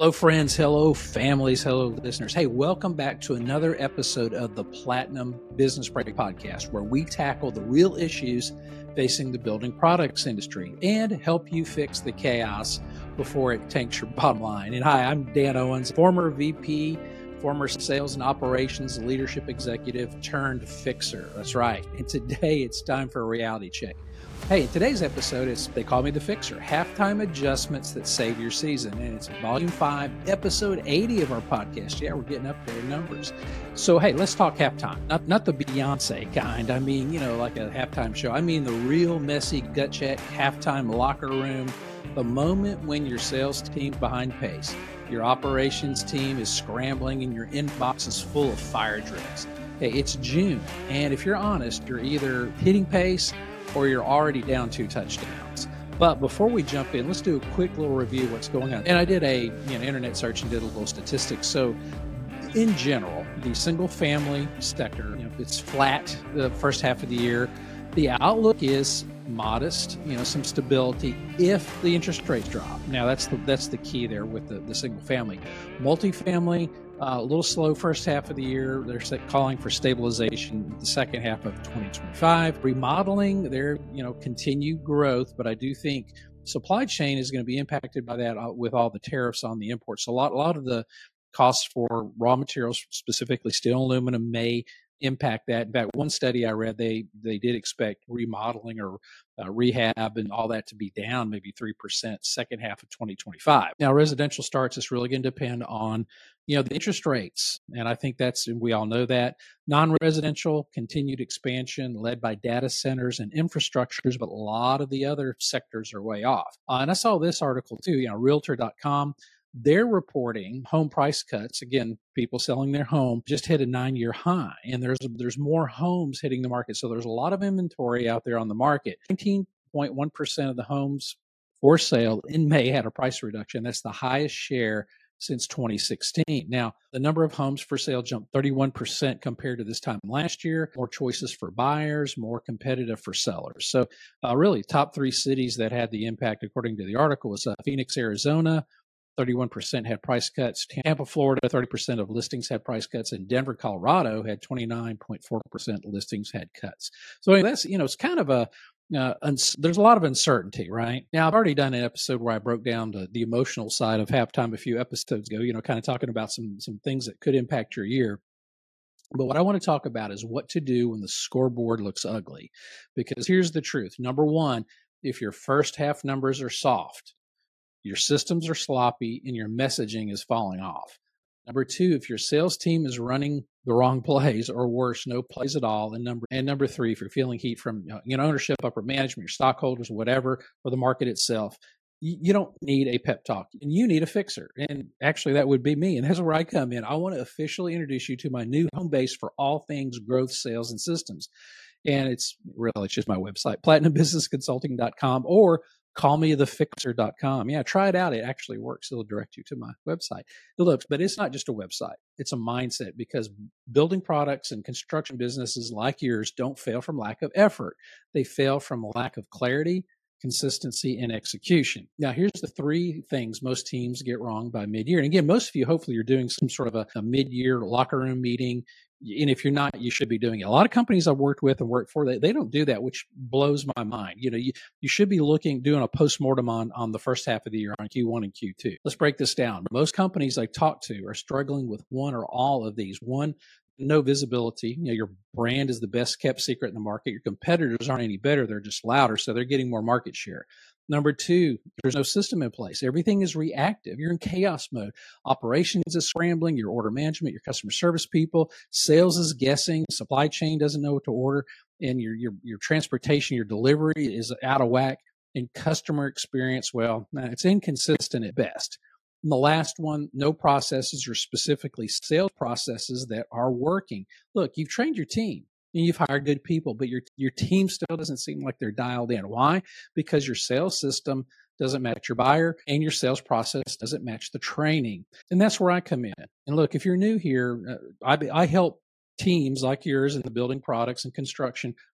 Hello, friends. Hello, families. Hello, listeners. Hey, welcome back to another episode of the Platinum Business Break Podcast, where we tackle the real issues facing the building products industry and help you fix the chaos before it tanks your bottom line. And hi, I'm Dan Owens, former VP, former sales and operations leadership executive turned fixer. That's right. And today it's time for a reality check. Hey, in today's episode, they call me the Fixer, halftime adjustments that save your season. And it's volume 5, episode 80 of our podcast. Yeah, we're getting up there in numbers. So, hey, let's talk halftime. Not the Beyonce kind. I mean, like a halftime show. I mean the real messy gut check, halftime locker room, the moment when your sales team's behind pace, your operations team is scrambling, and your inbox is full of fire drills. Hey, it's June. And if you're honest, you're either hitting pace or you're already down 2 touchdowns. But before we jump in, let's do a quick little review of what's going on. And I did a internet search and did a little statistics. So in general, the single family sector, it's flat the first half of the year. The outlook is modest, some stability if the interest rates drop. Now that's the key there with the single family. Multifamily, a little slow first half of the year. They're calling for stabilization the second half of 2025. Remodeling, they're continued growth, but I do think supply chain is going to be impacted by that with all the tariffs on the imports. So a lot of the costs for raw materials, specifically steel and aluminum, may impact that. In fact, one study I read, they did expect remodeling or rehab and all that to be down maybe 3% second half of 2025. Now, residential starts is really going to depend on the interest rates, and I think we all know that. Non-residential continued expansion led by data centers and infrastructures, but a lot of the other sectors are way off. And I saw this article too. Realtor.com. They're reporting home price cuts. Again, people selling their home just hit a 9-year high, and there's more homes hitting the market. So there's a lot of inventory out there on the market. 19.1% of the homes for sale in May had a price reduction. That's the highest share since 2016. Now, the number of homes for sale jumped 31% compared to this time last year. More choices for buyers, more competitive for sellers. So really, top 3 cities that had the impact, according to the article, was Phoenix, Arizona. 31% had price cuts. Tampa, Florida, 30% of listings had price cuts. And Denver, Colorado had 29.4% listings had cuts. So that's, it's kind of there's a lot of uncertainty, right? Now, I've already done an episode where I broke down the emotional side of halftime a few episodes ago, kind of talking about some things that could impact your year. But what I want to talk about is what to do when the scoreboard looks ugly. Because here's the truth. Number one, if your first half numbers are soft, your systems are sloppy, and your messaging is falling off. Number 2, if your sales team is running the wrong plays, or worse, no plays at all. And number 3, if you're feeling heat from ownership, upper management, your stockholders, whatever, or the market itself, you don't need a pep talk, and you need a fixer. And actually, that would be me. And that's where I come in. I want to officially introduce you to my new home base for all things growth, sales, and systems. And it's just my website, platinumbusinessconsulting.com, or callmethefixer.com. Yeah, try it out. It actually works. It'll direct you to my website. Look, but it's not just a website. It's a mindset, because building products and construction businesses like yours don't fail from lack of effort. They fail from a lack of clarity, consistency, and execution. Now, here's the 3 things most teams get wrong by mid-year. And again, most of you, hopefully, you're doing some sort of a mid-year locker room meeting. And if you're not, you should be doing it. A lot of companies I've worked with and worked for, they don't do that, which blows my mind. You should be doing a postmortem on the first half of the year, on Q1 and Q2. Let's break this down. Most companies I talk to are struggling with one or all of these. One, no visibility. Your brand is the best kept secret in the market. Your competitors aren't any better. They're just louder, so they're getting more market share. Number 2, there's no system in place. Everything is reactive. You're in chaos mode. Operations is scrambling. Your order management, your customer service people, sales is guessing. Supply chain doesn't know what to order, and your transportation, your delivery is out of whack. And customer experience, well, it's inconsistent at best. And the last one, no processes, or specifically sales processes that are working. Look, you've trained your team. And you've hired good people, but your team still doesn't seem like they're dialed in. Why? Because your sales system doesn't match your buyer, and your sales process doesn't match the training. And that's where I come in. And look, if you're new here, I help teams like yours in the building products and construction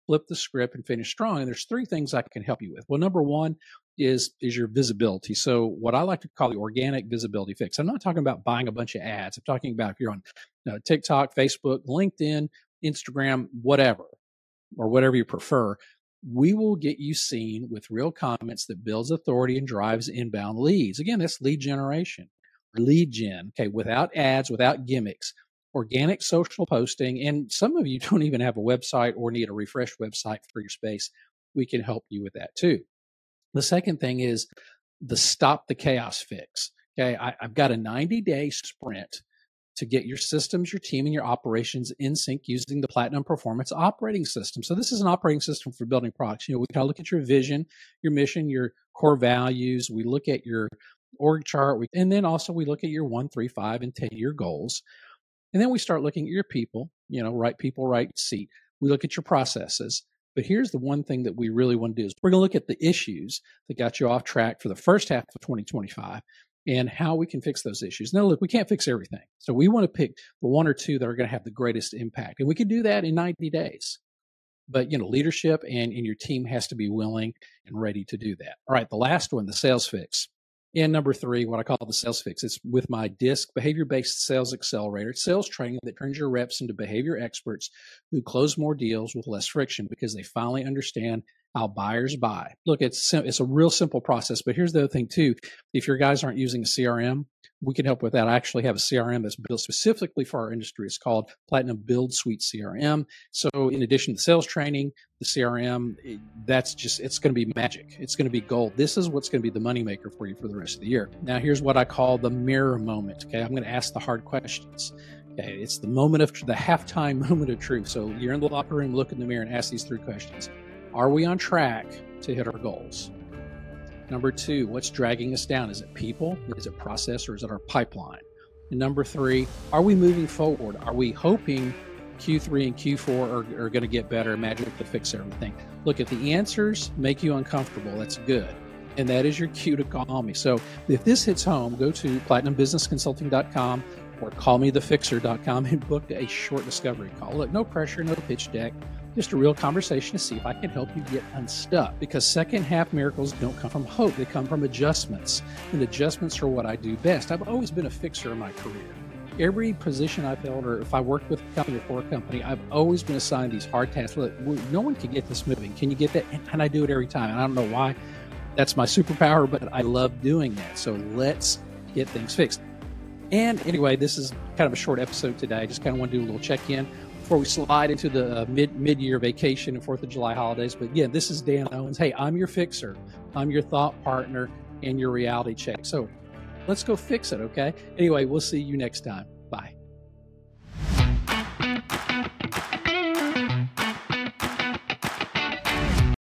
flip the script and finish strong. And there's three things I can help you with. Well, number one is your visibility. So what I like to call the organic visibility fix. I'm not talking about buying a bunch of ads. I'm talking about if you're on TikTok, Facebook, LinkedIn, Instagram, whatever, or whatever you prefer, we will get you seen with real comments that builds authority and drives inbound leads. Again, that's lead generation, lead gen, okay, without ads, without gimmicks, organic social posting. And some of you don't even have a website or need a refreshed website for your space. We can help you with that too. The second thing is the stop the chaos fix. Okay, I've got a 90-day sprint to get your systems, your team, and your operations in sync using the Platinum Performance Operating System. So this is an operating system for building products. We kind of look at your vision, your mission, your core values. We look at your org chart, and then also we look at your 1, 3, 5, and 10-year goals. And then we start looking at your people, right people, right seat. We look at your processes. But here's the one thing that we really want to do is we're going to look at the issues that got you off track for the first half of 2025 and how we can fix those issues. Now, look, we can't fix everything. So we want to pick the one or two that are going to have the greatest impact. And we can do that in 90 days. But, leadership and your team has to be willing and ready to do that. All right, the last one, the sales fix. And number three, what I call the sales fix. It's with my DISC, Behavior-Based Sales Accelerator. It's sales training that turns your reps into behavior experts who close more deals with less friction because they finally understand how buyers buy. Look, it's a real simple process, but here's the other thing too. If your guys aren't using a CRM, we can help with that. I actually have a CRM that's built specifically for our industry. It's called Platinum Build Suite CRM. So in addition to sales training, the CRM, it's going to be magic. It's going to be gold. This is what's going to be the moneymaker for you for the rest of the year. Now, here's what I call the mirror moment. Okay, I'm going to ask the hard questions. Okay, it's the halftime moment of truth. So you're in the locker room, look in the mirror and ask these three questions. Are we on track to hit our goals? Number two, what's dragging us down? Is it people? Is it process? Or is it our pipeline? And number three, are we moving forward? Are we hoping Q3 and Q4 are going to get better, magic to fix everything? Look, if the answers make you uncomfortable, that's good. And that is your cue to call me. So if this hits home, go to platinumbusinessconsulting.com or callmethefixer.com and book a short discovery call. Look, no pressure, no pitch deck. Just a real conversation to see if I can help you get unstuck, because second half miracles don't come from hope. They come from adjustments, and adjustments are what I do best. I've always been a fixer in my career. Every position I've held, or if I worked with a company or for a company, I've always been assigned these hard tasks. Look, no one can get this moving. Can you get that? And I do it every time. And I don't know why. That's my superpower, but I love doing that. So let's get things fixed. And anyway, this is kind of a short episode today. I just kind of want to do a little check-in before we slide into the mid-year vacation and 4th of July holidays. But again, this is Dan Owens. Hey, I'm your fixer. I'm your thought partner and your reality check. So let's go fix it, okay? Anyway, we'll see you next time.